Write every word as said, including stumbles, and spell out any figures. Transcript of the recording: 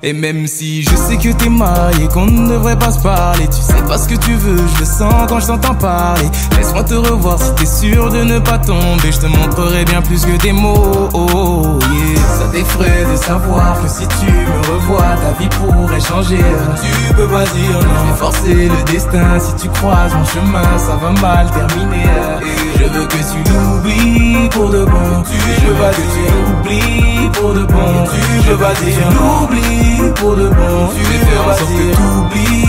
Et même si je sais que t'es marié, qu'on ne devrait pas se parler, tu sais pas ce que tu veux, je le sens quand je t'entends parler. Laisse-moi te revoir si t'es sûr de ne pas tomber, je te montrerai bien plus que des mots. Oh, yeah. Ça t'effraie de savoir que si tu me revois, ta vie pourrait changer. Tu peux pas dire non, mais forcer le destin. Si tu croises mon chemin, ça va mal terminer. Et je veux que tu l'oublies pour de bon. Tu je veux pas que tu l'oublies pour de bon. Tu je veux pas dire l'oublies pour de bon. Tu veux faire en sorte que t'oublies